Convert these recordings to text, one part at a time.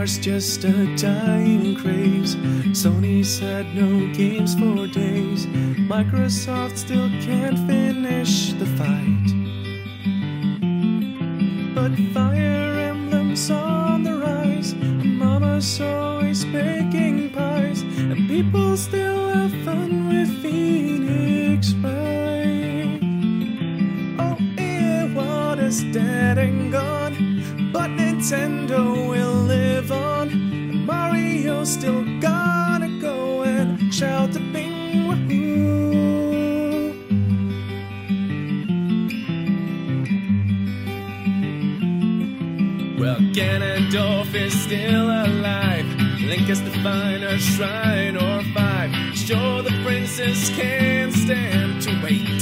war's just a dying craze. Sony's had no games for days. Microsoft still can't finish the fight. But Fire Emblem's on the rise. Mama's always baking pies, and people still have fun with Phoenix Wright. Oh, Earwald is dead and gone, but Nintendo will live on. And Mario's still gonna go and shout the bing wahoo. Well, Ganondorf is still alive. Link has to find a shrine or 5. Sure, the princess can't stand to wait.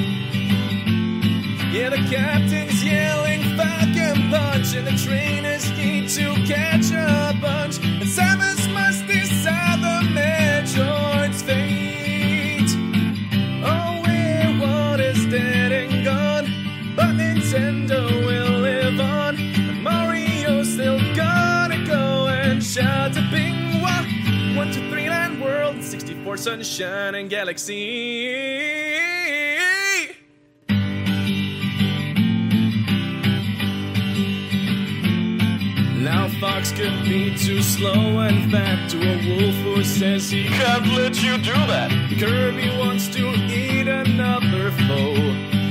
Yeah, the captain's yelling Falcon Punch, and the trainers need to catch a bunch. And Samus must decide the Metroid's fate. Oh, Earwald is dead and gone, but Nintendo will live on. And Mario's still gonna go and shout to bing wah. 1, 2, 3, land world, 64 sunshine and galaxy. Now Fox could be too slow and fat to a wolf who says he Can't let you do that. Kirby wants to eat another foe.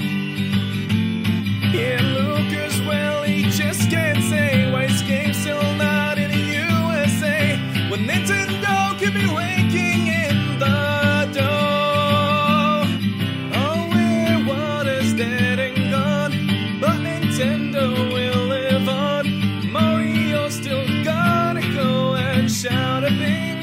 Yeah, Lucas, well, he just can't say why his game's still not in the USA, when Nintendo could be raking in the dough. Oh, Earwald is dead and gone, but Nintendo will live on. Mario's still gonna go and shout a bing